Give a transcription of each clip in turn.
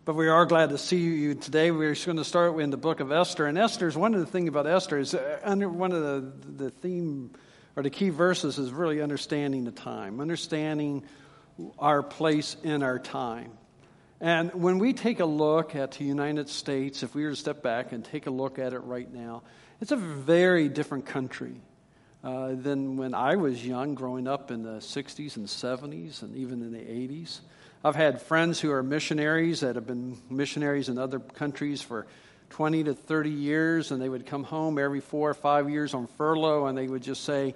But we are glad to see you today. We're going to start in the book of Esther. And Esther's, one of the things about Esther is under one of the theme or the key verses is really understanding the time, understanding our place in our time. And when we take a look at the United States, if we were to step back and take a look at it right now, it's a very different country than when I was young, growing up in the 60s and 70s and even in the 80s. I've had friends who are missionaries that have been missionaries in other countries for 20 to 30 years, and they would come home every 4 or 5 years on furlough, and they would just say,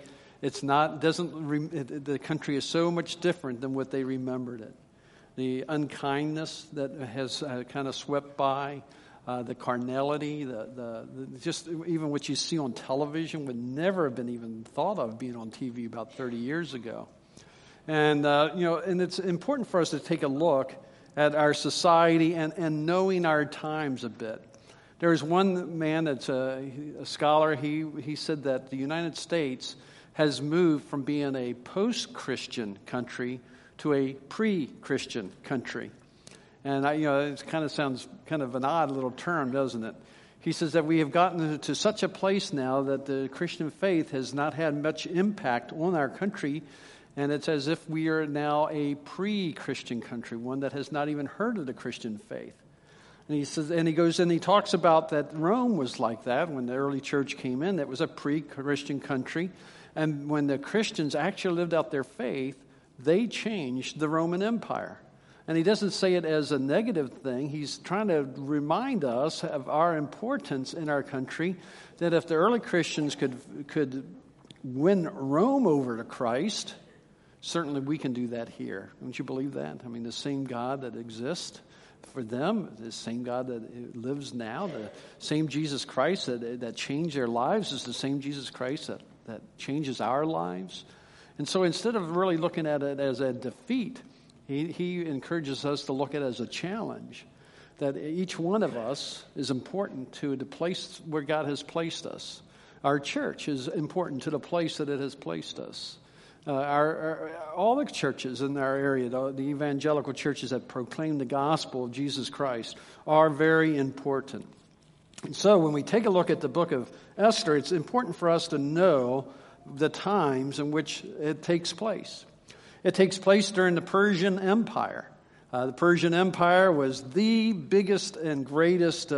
the country is so much different than what they remembered it. The unkindness that has kind of swept by, the carnality, the just even what you see on television would never have been even thought of being on TV about 30 years ago. And, and it's important for us to take a look at our society and knowing our times a bit. There's one man that's a scholar. He said that the United States has moved from being a post-Christian country to a pre-Christian country. And, it kind of sounds kind of an odd little term, doesn't it? He says that we have gotten to such a place now that the Christian faith has not had much impact on our country. And it's as if we are now a pre-Christian country, one that has not even heard of the Christian faith. And he says, and he goes and he talks about that Rome was like that when the early church came in. That was a pre-Christian country. And when the Christians actually lived out their faith, they changed the Roman Empire. And he doesn't say it as a negative thing. He's trying to remind us of our importance in our country, that if the early Christians could win Rome over to Christ, certainly we can do that here. Don't you believe that? I mean, the same God that exists for them, the same God that lives now, the same Jesus Christ that changed their lives is the same Jesus Christ that changes our lives. And so instead of really looking at it as a defeat, he encourages us to look at it as a challenge, that each one of us is important to the place where God has placed us. Our church is important to the place that it has placed us. All the churches in our area, the evangelical churches that proclaim the gospel of Jesus Christ, are very important. And so when we take a look at the book of Esther, it's important for us to know the times in which it takes place. It takes place during the Persian Empire. The Persian Empire was the biggest and greatest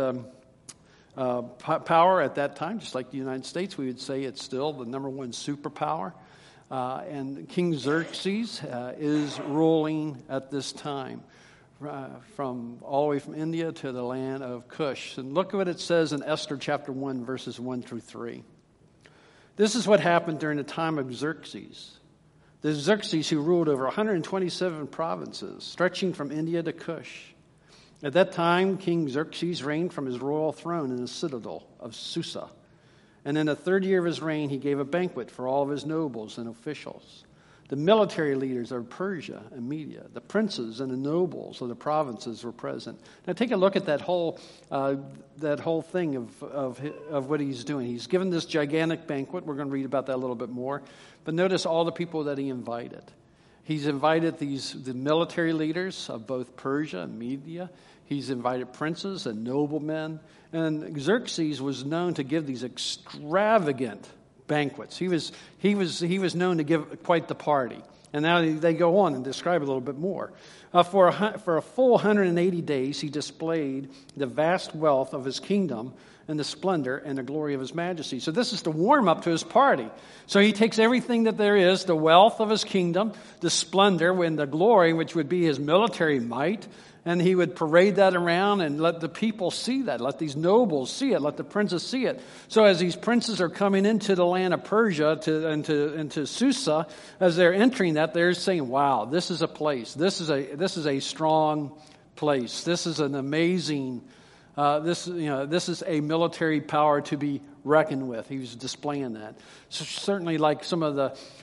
power at that time, just like the United States. We would say it's still the number one superpower. And King Xerxes is ruling at this time from all the way from India to the land of Cush. And look at what it says in Esther chapter 1, verses 1 through 3. This is what happened during the time of Xerxes. The Xerxes who ruled over 127 provinces, stretching from India to Cush. At that time, King Xerxes reigned from his royal throne in the citadel of Susa. And in the third year of his reign, he gave a banquet for all of his nobles and officials, the military leaders of Persia and Media, the princes and the nobles of the provinces were present. Now take a look at that whole thing of what he's doing. He's given this gigantic banquet. We're going to read about that a little bit more. But notice all the people that he invited. He's invited the military leaders of both Persia and Media. He's invited princes and noblemen. And Xerxes was known to give these extravagant banquets. He was known to give quite the party. And now they go on and describe a little bit more. For a full 180 days, he displayed the vast wealth of his kingdom and the splendor and the glory of his majesty. So this is the warm-up to his party. So he takes everything that there is, the wealth of his kingdom, the splendor and the glory, which would be his military might, and he would parade that around and let the people see that. Let these nobles see it. Let the princes see it. So as these princes are coming into the land of Persia into Susa, as they're entering that, they're saying, wow, this is a place. This is a strong place. This is an amazing this is a military power to be reckoned with. He was displaying that. So certainly like some of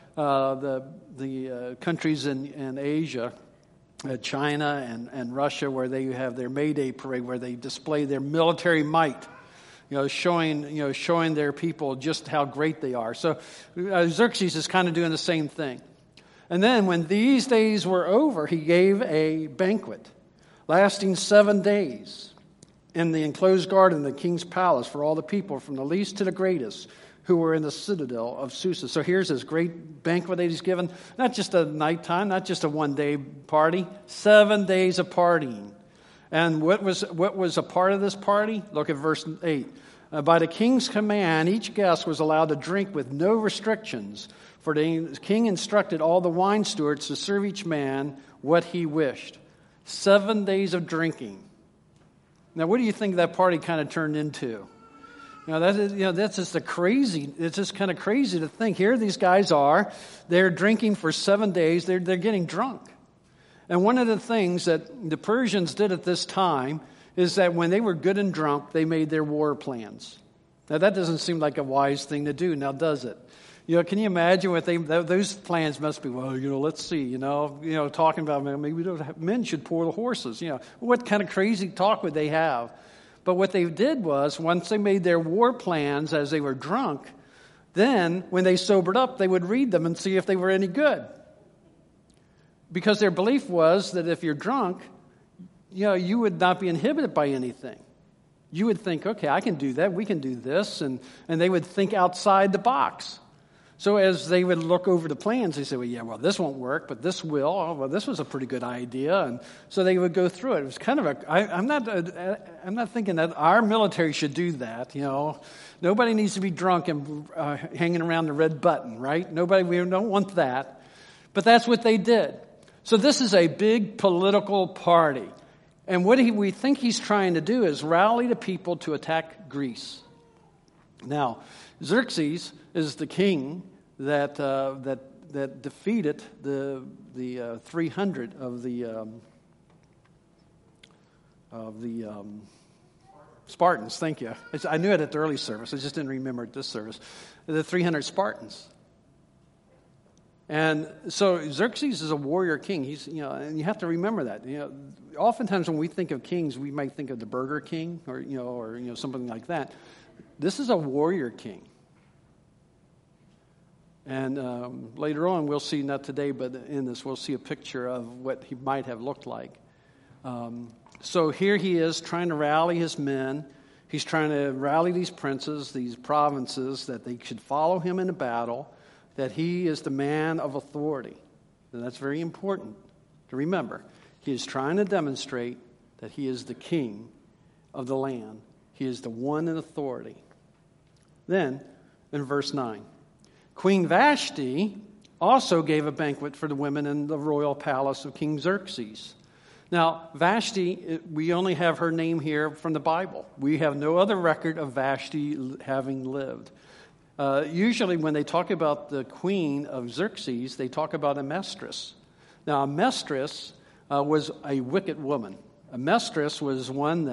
the countries in Asia, China and Russia, where they have their May Day parade, where they display their military might, showing their people just how great they are. So Xerxes is kind of doing the same thing. And then when these days were over, he gave a banquet lasting 7 days in the enclosed garden of the king's palace for all the people, from the least to the greatest, who were in the citadel of Susa. So here's this great banquet that he's given. Not just a nighttime, not just a one-day party, 7 days of partying. And what was a part of this party? Look at verse 8. By the king's command, each guest was allowed to drink with no restrictions, for the king instructed all the wine stewards to serve each man what he wished. 7 days of drinking. Now, what do you think that party kind of turned into? That's just it's just kind of crazy to think. Here these guys are, they're drinking for 7 days, they're getting drunk. And one of the things that the Persians did at this time is that when they were good and drunk, they made their war plans. Now, that doesn't seem like a wise thing to do, now does it? Can you imagine what those plans must be? Well, let's see, talking about maybe men should pour the horses. What kind of crazy talk would they have? But what they did was, once they made their war plans as they were drunk, then when they sobered up, they would read them and see if they were any good. Because their belief was that if you're drunk, you would not be inhibited by anything. You would think, okay, I can do that, we can do this, and they would think outside the box. So as they would look over the plans, they say, well, this won't work, but this will. Oh, well, this was a pretty good idea. And so they would go through it. It was kind of I'm not thinking that our military should do that, Nobody needs to be drunk and hanging around the red button, right? We don't want that. But that's what they did. So this is a big political party. And what we think he's trying to do is rally the people to attack Greece. Now, Xerxes is the king that defeated the 300 of the Spartans. Thank you. I knew it at the early service. I just didn't remember at this service. The 300 Spartans. And so Xerxes is a warrior king. He's and you have to remember that. Oftentimes when we think of kings, we might think of the Burger King or something like that. This is a warrior king. And later on, we'll see, not today, but in this, we'll see a picture of what he might have looked like. So here he is trying to rally his men. He's trying to rally these princes, these provinces, that they should follow him in a battle, that he is the man of authority. And that's very important to remember. He is trying to demonstrate that he is the king of the land. He is the one in authority. Then, in verse 9, Queen Vashti also gave a banquet for the women in the royal palace of King Xerxes. Now, Vashti, we only have her name here from the Bible. We have no other record of Vashti having lived. Usually when they talk about the queen of Xerxes, they talk about Amestris. Now, Amestris was a wicked woman. Amestris was one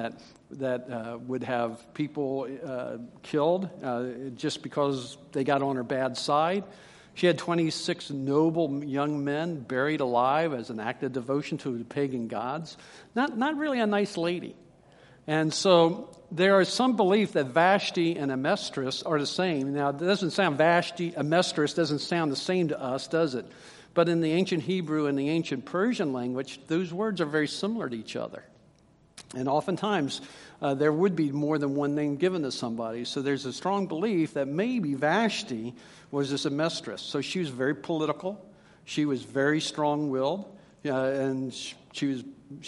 that would have people killed just because they got on her bad side. She had 26 noble young men buried alive as an act of devotion to the pagan gods. Not really a nice lady. And so there is some belief that Vashti and Amestris are the same. Now, it doesn't sound Amestris doesn't sound the same to us, does it? But in the ancient Hebrew and the ancient Persian language, those words are very similar to each other. And oftentimes, there would be more than one name given to somebody. So there's a strong belief that maybe Vashti was this Amestris. So she was very political. She was very strong-willed. And she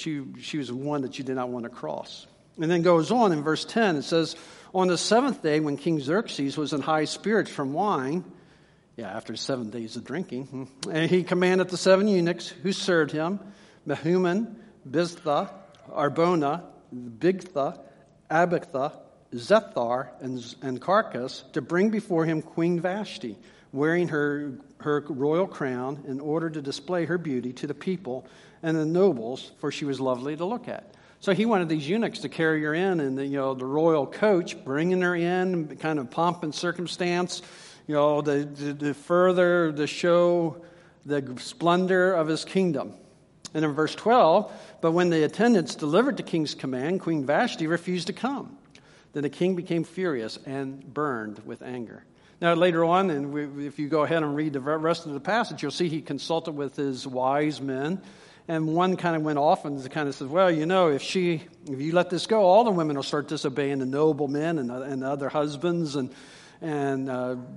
was one that you did not want to cross. And then goes on in verse 10. It says, on the seventh day, when King Xerxes was in high spirits from wine, after 7 days of drinking, and he commanded the 7 eunuchs who served him, Mehuman, Biztha, Arbona, Bigtha, Abictha, Zethar, and Carcas, to bring before him Queen Vashti, wearing her royal crown, in order to display her beauty to the people and the nobles, for she was lovely to look at. So he wanted these eunuchs to carry her in the royal coach, bringing her in, kind of pomp and circumstance, to further to show the splendor of his kingdom. And in verse 12, but when the attendants delivered the king's command, Queen Vashti refused to come. Then the king became furious and burned with anger. Now later on, and if you go ahead and read the rest of the passage, you'll see he consulted with his wise men, And one kind of went off and kind of said, well, if you let this go, all the women will start disobeying the noblemen and other husbands, and then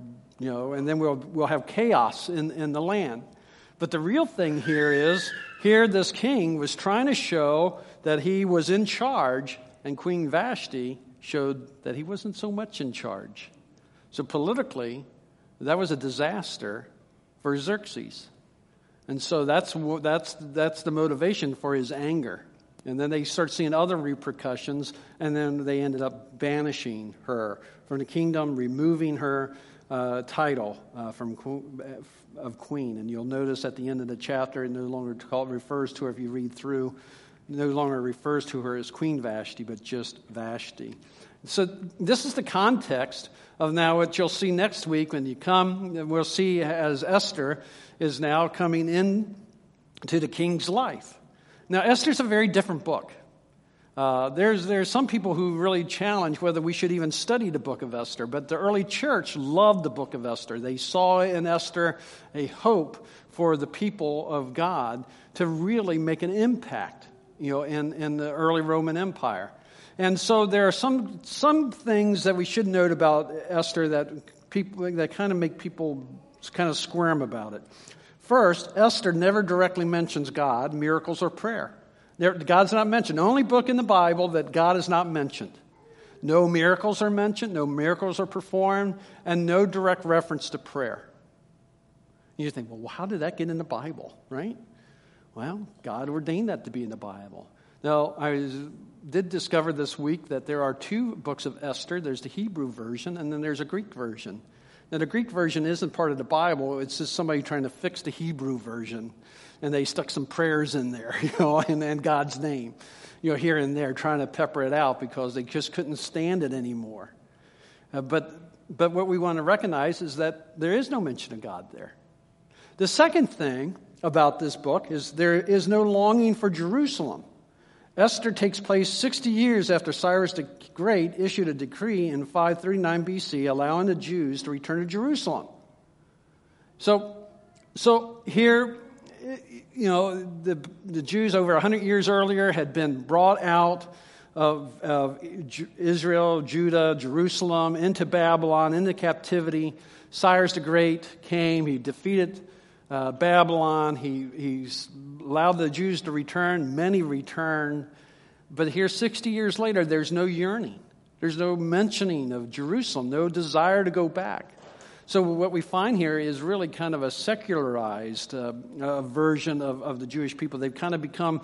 we'll have chaos in the land. But the real thing here is, this king was trying to show that he was in charge, and Queen Vashti showed that he wasn't so much in charge. So politically, that was a disaster for Xerxes. And so that's the motivation for his anger. And then they start seeing other repercussions, and then they ended up banishing her from the kingdom, removing her title of queen. And you'll notice at the end of the chapter, it no longer refers to her, if you read through, no longer refers to her as Queen Vashti, but just Vashti. So this is the context of now what you'll see next week when you come. We'll see as Esther is now coming in to the king's life. Now, Esther's a very different book. There's some people who really challenge whether we should even study the book of Esther, but the early church loved the book of Esther. They saw in Esther a hope for the people of God to really make an impact, in the early Roman Empire. And so there are some things that we should note about Esther that kind of make people kind of squirm about it. First, Esther never directly mentions God, miracles, or prayer. God's not mentioned. The only book in the Bible that God is not mentioned. No miracles are mentioned, no miracles are performed, and no direct reference to prayer. You think, well, how did that get in the Bible, right? Well, God ordained that to be in the Bible. Now, I did discover this week that there are two books of Esther. There's the Hebrew version, and then there's a Greek version. Now, the Greek version isn't part of the Bible. It's just somebody trying to fix the Hebrew version. And they stuck some prayers in there, and God's name, here and there, trying to pepper it out because they just couldn't stand it anymore. But what we want to recognize is that there is no mention of God there. The second thing about this book is there is no longing for Jerusalem. Esther takes place 60 years after Cyrus the Great issued a decree in 539 BC allowing the Jews to return to Jerusalem. So here, the Jews over 100 years earlier had been brought out of Israel, Judah, Jerusalem, into Babylon, into captivity. Cyrus the Great came, he defeated Babylon, he allowed the Jews to return, many returned, but here 60 years later there's no yearning, there's no mentioning of Jerusalem, no desire to go back. So what we find here is really kind of a secularized version of the Jewish people. They've kind of become,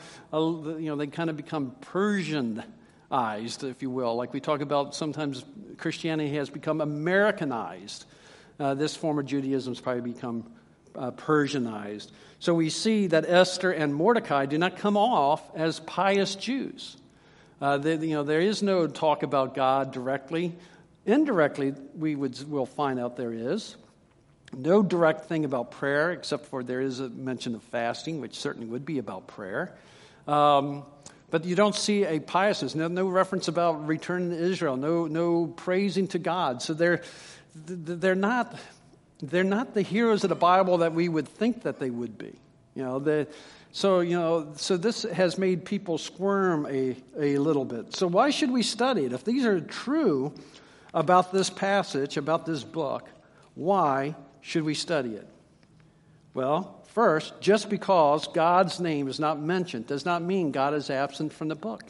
Persianized, if you will. Like we talk about, sometimes Christianity has become Americanized. This form of Judaism has probably become Persianized. So we see that Esther and Mordecai do not come off as pious Jews. There is no talk about God directly. Indirectly, we'll find out there is. No direct thing about prayer, except for there is a mention of fasting, which certainly would be about prayer. But you don't see a piousness, no reference about returning to Israel, no praising to God. So they're not the heroes of the Bible that we would think that they would be. So this has made people squirm a little bit. So why should we study it? If these are true about this passage, about this book, why should we study it? Well, first, just because God's name is not mentioned does not mean God is absent from the book.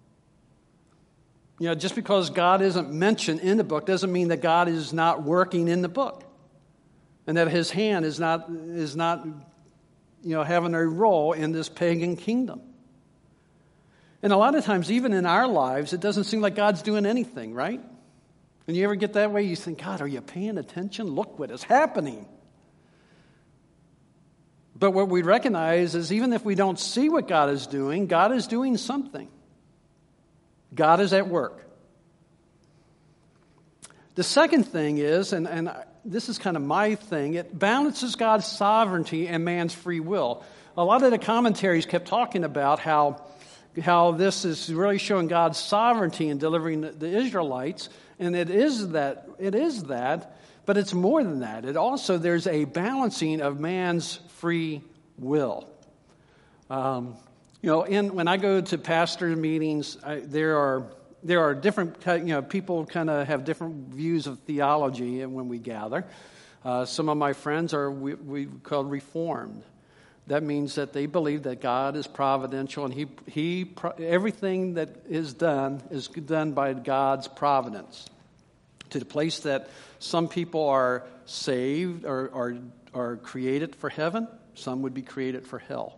Just because God isn't mentioned in the book doesn't mean that God is not working in the book, and that His hand is not having a role in this pagan kingdom. And a lot of times, even in our lives, it doesn't seem like God's doing anything, right? And you ever get that way? You think, God, are you paying attention? Look what is happening. But what we recognize is even if we don't see what God is doing something. God is at work. The second thing is, and this is kind of my thing, it balances God's sovereignty and man's free will. A lot of the commentaries kept talking about how this is really showing God's sovereignty in delivering the Israelites. And it is that, but it's more than that. There's a balancing of man's free will. When I go to pastor meetings, there are different people kind of have different views of theology when we gather. Some of my friends are we call Reformed. That means that they believe that God is providential, and everything that is done by God's providence. To the place that some people are saved or are created for heaven, some would be created for hell.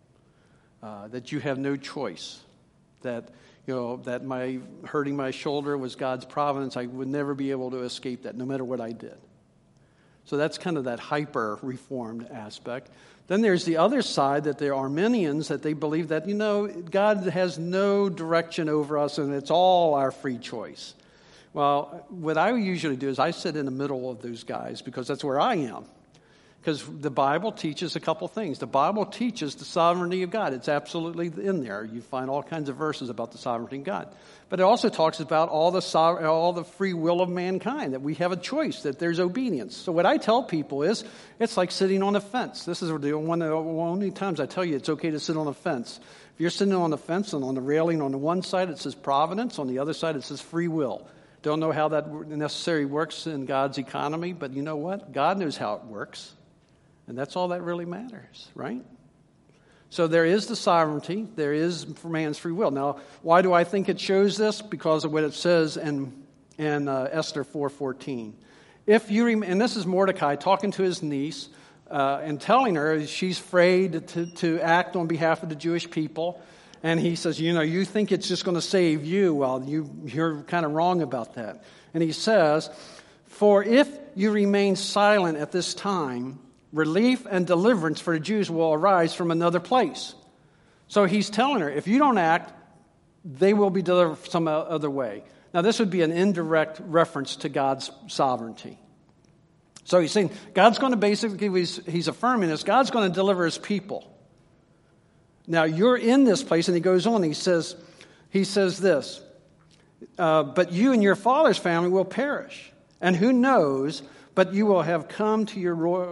That you have no choice. That my hurting my shoulder was God's providence. I would never be able to escape that, no matter what I did. So that's kind of that hyper-reformed aspect. Then there's the other side, that there are Arminians, that they believe that, God has no direction over us and it's all our free choice. Well, what I usually do is I sit in the middle of those guys because that's where I am. Because the Bible teaches a couple things. The Bible teaches the sovereignty of God. It's absolutely in there. You find all kinds of verses about the sovereignty of God. But it also talks about all the free will of mankind, that we have a choice, that there's obedience. So what I tell people is, it's like sitting on a fence. This is one of the only times I tell you it's okay to sit on a fence. If you're sitting on the fence and on the railing on the one side it says providence, on the other side it says free will. Don't know how that necessarily works in God's economy, but you know what? God knows how it works. And that's all that really matters, right? So there is the sovereignty. There is for man's free will. Now, why do I think it shows this? Because of what it says in Esther 4:14. And this is Mordecai talking to his niece and telling her she's afraid to act on behalf of the Jewish people. And he says, you think it's just going to save you. Well, you're kind of wrong about that. And he says, for if you remain silent at this time, relief and deliverance for the Jews will arise from another place. So he's telling her, if you don't act, they will be delivered some other way. Now, this would be an indirect reference to God's sovereignty. So he's saying, God's going to basically, he's affirming this, God's going to deliver his people. Now, you're in this place, and he goes on, he says this, but you and your father's family will perish. And who knows, but you have come to your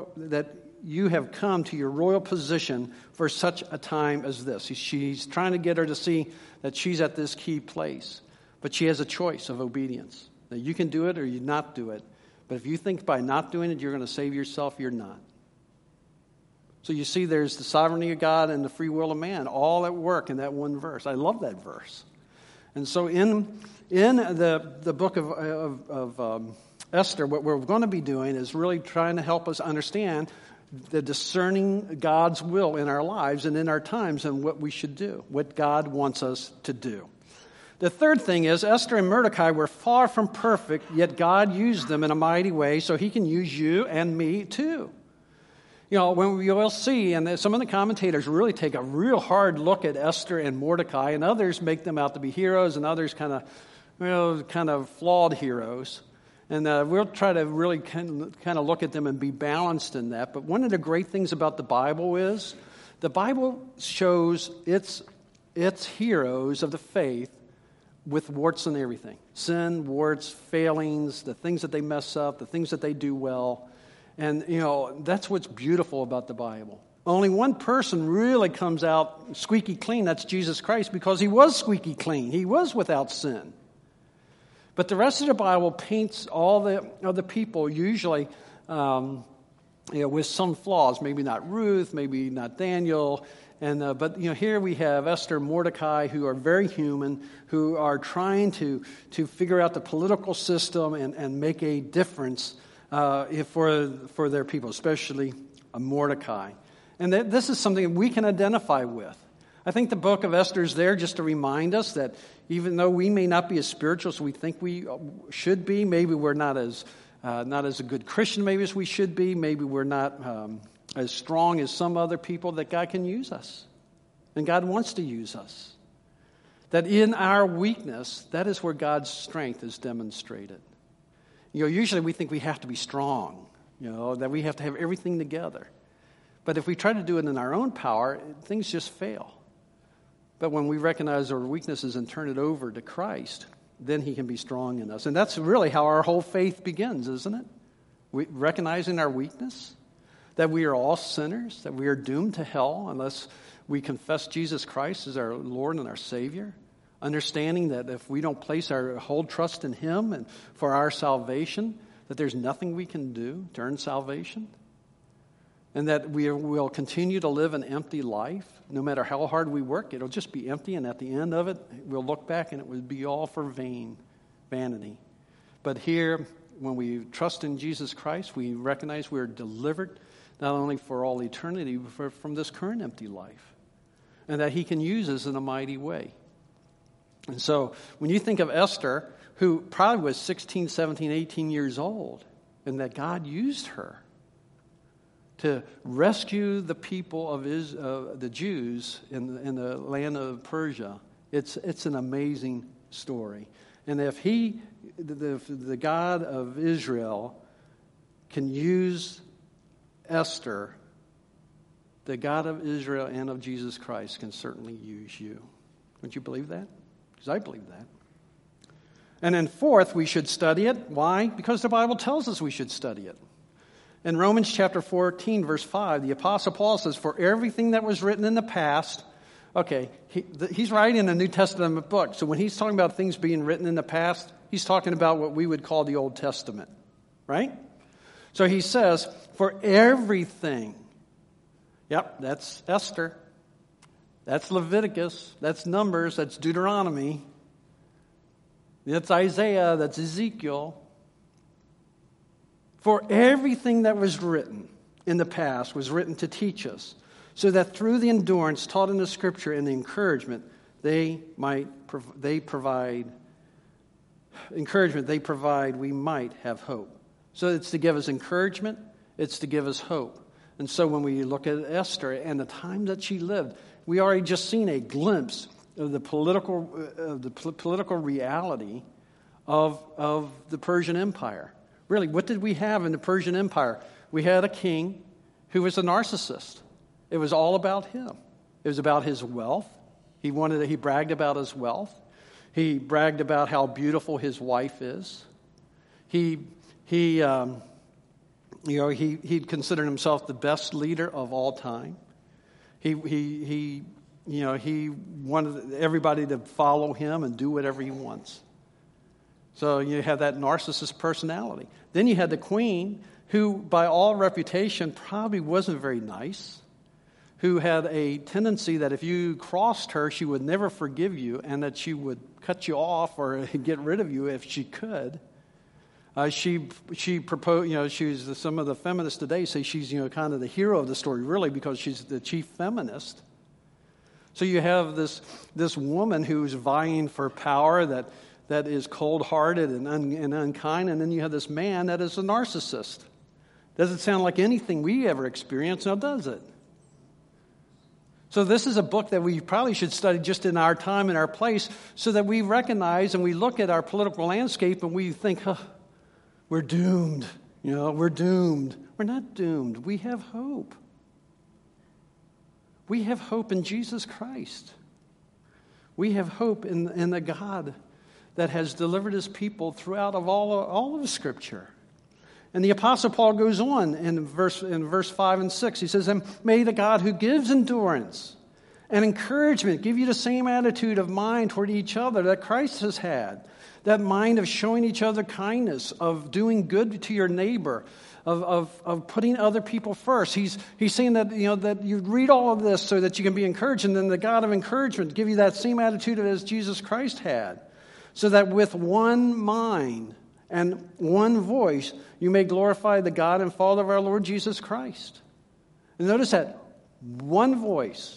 royal position for such a time as this. She's trying to get her to see that she's at this key place. But she has a choice of obedience. Now, you can do it or you not do it. But if you think by not doing it you're going to save yourself, you're not. So you see there's the sovereignty of God and the free will of man, all at work in that one verse. I love that verse. And so in the book of Esther, what we're going to be doing is really trying to help us understand the discerning God's will in our lives and in our times and what we should do, what God wants us to do. The third thing is Esther and Mordecai were far from perfect, yet God used them in a mighty way so he can use you and me too. When we all see, and some of the commentators really take a real hard look at Esther and Mordecai, and others make them out to be heroes, and others kind of flawed heroes. And we'll try to really kind of look at them and be balanced in that. But one of the great things about the Bible is the Bible shows its heroes of the faith with warts and everything. Sin, warts, failings, the things that they mess up, the things that they do well. And, that's what's beautiful about the Bible. Only one person really comes out squeaky clean. That's Jesus Christ, because he was squeaky clean. He was without sin. But the rest of the Bible paints all the other people usually with some flaws. Maybe not Ruth, maybe not Daniel. But here we have Esther and Mordecai, who are very human, who are trying to figure out the political system and make a difference for their people, especially Mordecai. And this is something we can identify with. I think the book of Esther is there just to remind us that even though we may not be as spiritual as we think we should be, maybe we're not as a good Christian maybe as we should be, maybe we're not as strong as some other people, that God can use us. And God wants to use us. That in our weakness, that is where God's strength is demonstrated. Usually we think we have to be strong, that we have to have everything together. But if we try to do it in our own power, things just fail. But when we recognize our weaknesses and turn it over to Christ, then he can be strong in us. And that's really how our whole faith begins, isn't it? Recognizing our weakness, that we are all sinners, that we are doomed to hell unless we confess Jesus Christ as our Lord and our Savior, understanding that if we don't place our whole trust in Him and for our salvation, that there's nothing we can do to earn salvation, and that we will continue to live an empty life. No matter how hard we work, it'll just be empty, and at the end of it, we'll look back and it would be all for vanity. But here, when we trust in Jesus Christ, we recognize we're delivered not only for all eternity, but from this current empty life, and that He can use us in a mighty way. And so when you think of Esther, who probably was 16, 17, 18 years old, and that God used her to rescue the people of the Jews in the land of Persia, it's an amazing story. And if the God of Israel can use Esther, the God of Israel and of Jesus Christ can certainly use you. Don't you believe that? Because I believe that. And then fourth, we should study it. Why? Because the Bible tells us we should study it. In Romans chapter 14, verse 5, the Apostle Paul says, for everything that was written in the past, okay, he's writing a New Testament book. So when he's talking about things being written in the past, he's talking about what we would call the Old Testament, right? So he says, for everything, yep, that's Esther, that's Leviticus, that's Numbers, that's Deuteronomy, that's Isaiah, that's Ezekiel. For everything that was written in the past was written to teach us, so that through the endurance taught in the Scripture and the encouragement they provide, we might have hope. So it's to give us encouragement, it's to give us hope. And so when we look at Esther and the time that she lived, we already just seen a glimpse of the political reality of the Persian Empire. Really, what did we have in the Persian Empire? We had a king who was a narcissist. It was all about him. It was about his wealth. He bragged about his wealth. He bragged about how beautiful his wife is. He considered himself the best leader of all time. He wanted everybody to follow him and do whatever he wants. So you have that narcissist personality. Then you had the queen, who by all reputation probably wasn't very nice, who had a tendency that if you crossed her, she would never forgive you, and that she would cut you off or get rid of you if she could. She proposed, some of the feminists today say she's, kind of the hero of the story, really, because she's the chief feminist. So you have this woman who's vying for power that is cold-hearted and unkind, and then you have this man that is a narcissist. Doesn't sound like anything we ever experienced, now does it? So this is a book that we probably should study just in our time and our place, so that we recognize and we look at our political landscape and we think, we're doomed. We're doomed. We're not doomed. We have hope. We have hope in Jesus Christ. We have hope in the God that has delivered His people throughout of all of the Scripture. And the Apostle Paul goes on in verse 5 and 6. He says, and may the God who gives endurance and encouragement give you the same attitude of mind toward each other that Christ has had. That mind of showing each other kindness, of doing good to your neighbor, of putting other people first. He's saying that that you read all of this so that you can be encouraged, and then the God of encouragement give you that same attitude as Jesus Christ had, so that with one mind and one voice you may glorify the God and Father of our Lord Jesus Christ. And notice that one voice,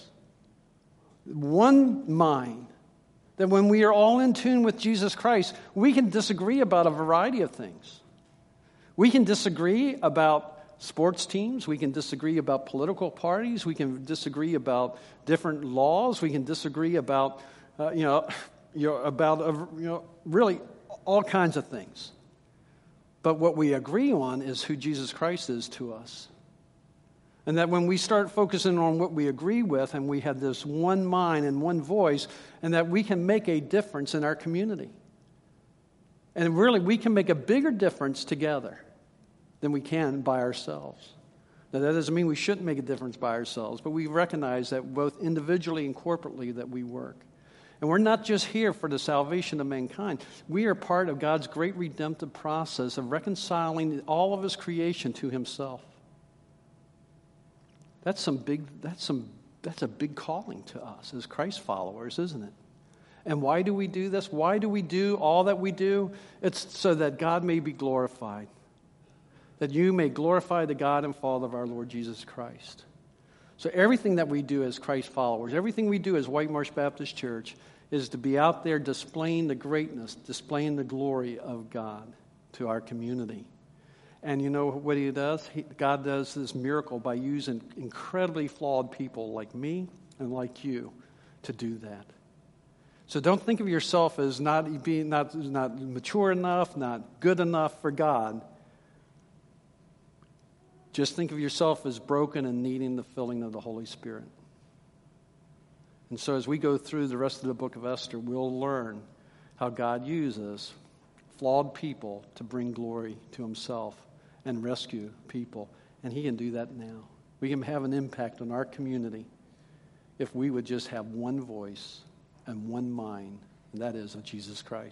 one mind. That when we are all in tune with Jesus Christ, we can disagree about a variety of things. We can disagree about sports teams. We can disagree about political parties. We can disagree about different laws. We can disagree about, really all kinds of things. But what we agree on is who Jesus Christ is to us. And that when we start focusing on what we agree with, and we have this one mind and one voice, and that we can make a difference in our community. And really, we can make a bigger difference together than we can by ourselves. Now, that doesn't mean we shouldn't make a difference by ourselves, but we recognize that both individually and corporately that we work. And we're not just here for the salvation of mankind. We are part of God's great redemptive process of reconciling all of his creation to himself. That's a big calling to us as Christ followers, isn't it? And why do we do this? Why do we do all that we do? It's so that God may be glorified. That you may glorify the God and Father of our Lord Jesus Christ. So everything that we do as Christ followers, everything we do as White Marsh Baptist Church is to be out there displaying the greatness, displaying the glory of God to our community. And you know what he does? God does this miracle by using incredibly flawed people like me and like you to do that. So don't think of yourself as not mature enough, not good enough for God. Just think of yourself as broken and needing the filling of the Holy Spirit. And so as we go through the rest of the book of Esther, we'll learn how God uses flawed people to bring glory to himself and rescue people. And he can do that now. We can have an impact on our community if we would just have one voice and one mind, and that is of Jesus Christ.